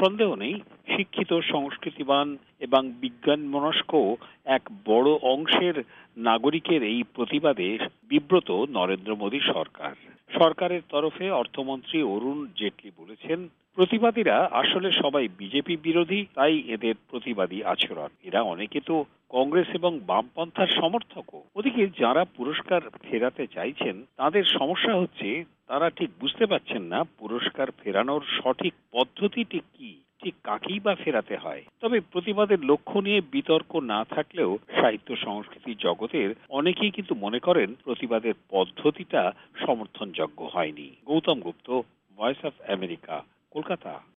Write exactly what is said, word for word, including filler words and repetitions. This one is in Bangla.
সন্দেহ নেই, শিক্ষিত, সংস্কৃতিবান এবং বিজ্ঞান মনস্ক এক বড় অংশের নাগরিকের এই প্রতিবাদে বিব্রত নরেন্দ্র মোদী সরকার। সরকারের তরফে অর্থমন্ত্রী অরুণ জেটলি বলেছেন, প্রতিবাদীরা আসলে সবাই বিজেপি বিরোধী, তাই এদের প্রতিবাদী আচরণ। এরা অনেকে তো কংগ্রেস এবং বামপন্থার সমর্থকও। ওদিকে যারা পুরস্কার ফেরাতে চাইছেন তাদের সমস্যা হচ্ছে তারা ঠিক বুঝতে পারছেন না পুরস্কার ফেরানোর সঠিক পদ্ধতিটি কি, ঠিক কাকেই বা ফেরাতে হয়। তবে প্রতিবাদের লক্ষ্য নিয়ে বিতর্ক না থাকলেও সাহিত্য সংস্কৃতি জগতের অনেকেই কিন্তু মনে করেন প্রতিবাদের পদ্ধতিটা সমর্থনযোগ্য হয়নি। Gautam Gupta, voice of America, Kolkata.